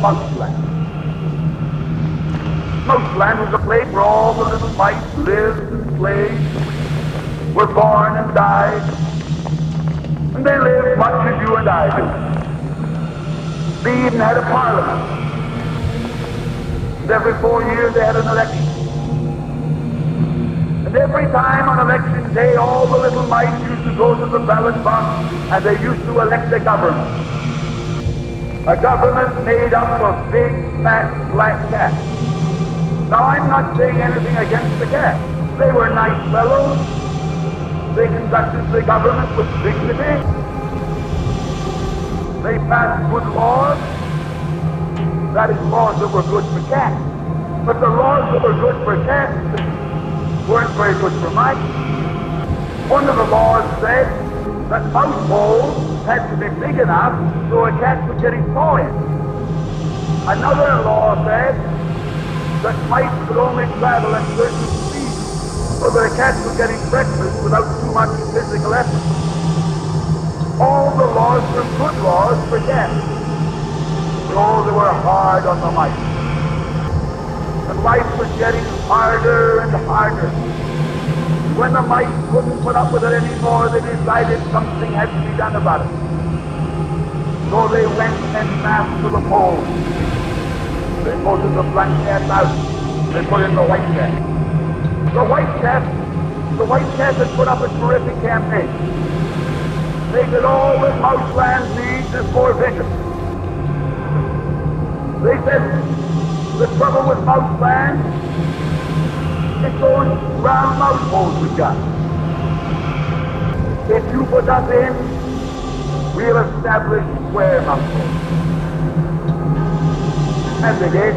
Mouseland. Mouseland was a place where all the little mice lived and played, were born and died, and they lived much as you and I do. They even had a parliament. And every 4 years they had an election. And every time on election day, all the little mice used to go to the ballot box and they used to elect a government. A government made up of big, fat, black cats. Now, I'm not saying anything against the cats. They were nice fellows. They conducted the government with dignity. They passed good laws. That is, laws that were good for cats. But the laws that were good for cats weren't very good for mice. One of the laws said that mouse holes had to be big enough so a cat could get his paw in. Another law said that mice could only travel at certain speeds so that a cat could get his breakfast without too much physical effort. All the laws were good laws for cats. So they were hard on the mice. And life was getting harder and harder. When the mice couldn't put up with it anymore, they decided something had to be done about it. So they went en masse to the polls. They voted the black cat out. They put in the white cat. The white cat had put up a terrific campaign. They said all that Mouseland needs is more vision. They said the trouble with Mouseland is those round mouse holes we've got. If you put us in, we'll establish square mouse holes. And they did.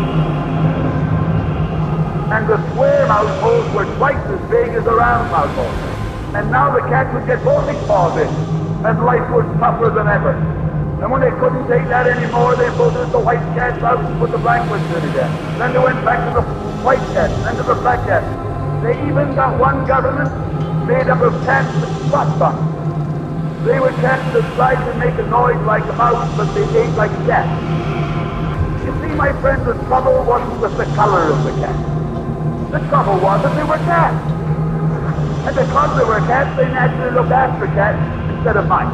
And the square mouse holes were twice as big as the round mouse holes. And now the cat would get both his paws in, and life was tougher than ever. And when they couldn't take that anymore, they voted the white cats out and put the black ones in again. Then they went back to the white cats, then to the black cats. They even got one government made up of cats with spots on them. They were cats that tried to make a noise like a mouse, but they ate like cats. You see, my friend, the trouble wasn't with the color of the cat. The trouble was that they were cats. And because they were cats, they naturally looked after cats instead of mice.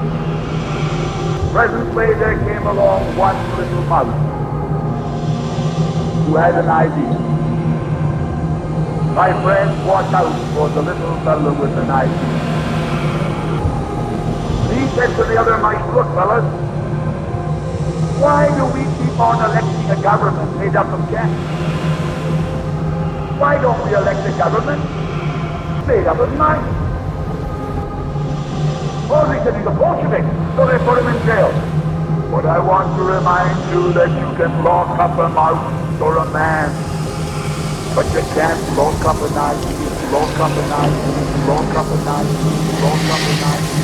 Presently there came along one little mouse who had an idea. My friends, watch out for the little fellow with an idea. He said to the other mice, look, fellas, why do we keep on electing a government made up of cats? Why don't we elect a government made up of mice? Oh, they said he's a Bolshevik, so they put him in jail. But I want to remind you that you can lock up a mouse or a man, but you can't lock up a knife, lock up a knife, lock up a knife, lock up a knife.